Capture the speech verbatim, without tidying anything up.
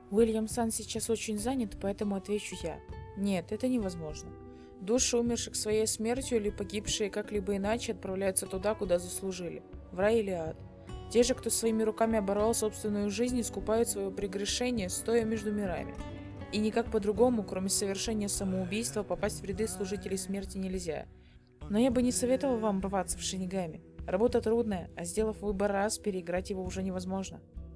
Уильям-сан сейчас очень занят, поэтому отвечу я. Нет, это невозможно. Души, умерших своей смертью или погибшие как-либо иначе, отправляются туда, куда заслужили. В рай или ад. Те же, кто своими руками оборвал собственную жизнь, искупают свое прегрешение, стоя между мирами. И никак по-другому, кроме совершения самоубийства, попасть в ряды служителей смерти нельзя. Но я бы не советовал вам рваться в шинигами. Работа трудная, а сделав выбор раз, переиграть его уже невозможно.